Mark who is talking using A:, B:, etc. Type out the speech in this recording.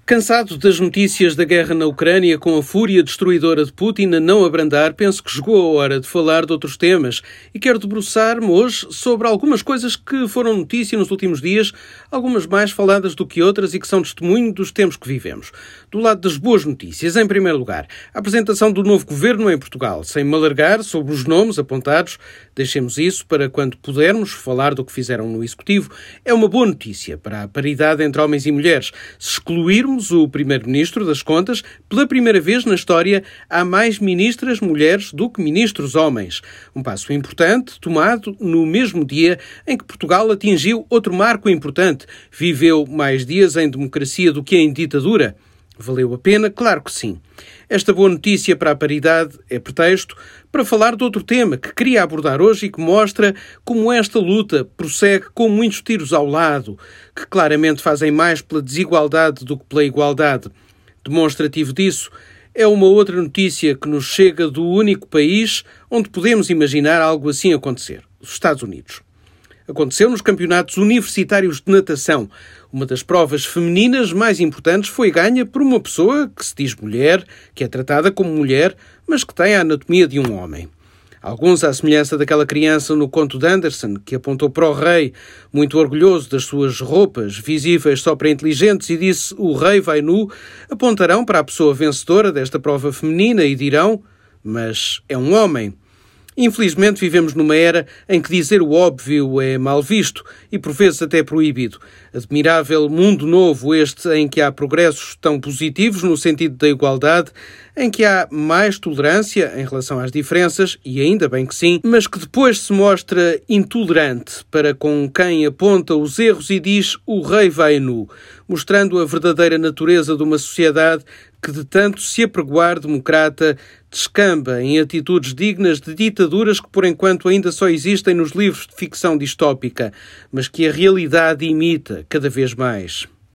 A: Cansado das notícias da guerra na Ucrânia, com a fúria destruidora de Putin a não abrandar, penso que chegou a hora de falar de outros temas e quero debruçar-me hoje sobre algumas coisas que foram notícia nos últimos dias, algumas mais faladas do que outras e que são testemunho dos tempos que vivemos. Do lado das boas notícias, em primeiro lugar, a apresentação do novo governo em Portugal. Sem me alargar sobre os nomes apontados, deixemos isso para quando pudermos falar do que fizeram no Executivo. É uma boa notícia para a paridade entre homens e mulheres. Se excluirmos o Primeiro-Ministro das Contas, pela primeira vez na história há mais ministras mulheres do que ministros homens. Um passo importante tomado no mesmo dia em que Portugal atingiu outro marco importante. Viveu mais dias em democracia do que em ditadura. Valeu a pena? Claro que sim. Esta boa notícia para a paridade é pretexto para falar de outro tema que queria abordar hoje e que mostra como esta luta prossegue com muitos tiros ao lado, que claramente fazem mais pela desigualdade do que pela igualdade. Demonstrativo disso é uma outra notícia que nos chega do único país onde podemos imaginar algo assim acontecer, os Estados Unidos. Aconteceu nos campeonatos universitários de natação. Uma das provas femininas mais importantes foi ganha por uma pessoa que se diz mulher, que é tratada como mulher, mas que tem a anatomia de um homem. Alguns, à semelhança daquela criança no conto de Andersen, que apontou para o rei, muito orgulhoso das suas roupas, visíveis só para inteligentes, e disse: "O rei vai nu", apontarão para a pessoa vencedora desta prova feminina e dirão: "Mas é um homem". Infelizmente vivemos numa era em que dizer o óbvio é mal visto e por vezes até proibido. Admirável mundo novo este em que há progressos tão positivos no sentido da igualdade, em que há mais tolerância em relação às diferenças, e ainda bem que sim, mas que depois se mostra intolerante para com quem aponta os erros e diz "o rei vai nu", mostrando a verdadeira natureza de uma sociedade que de tanto se apregoar democrata descamba em atitudes dignas de ditaduras que por enquanto ainda só existem nos livros de ficção distópica, mas que a realidade imita cada vez mais.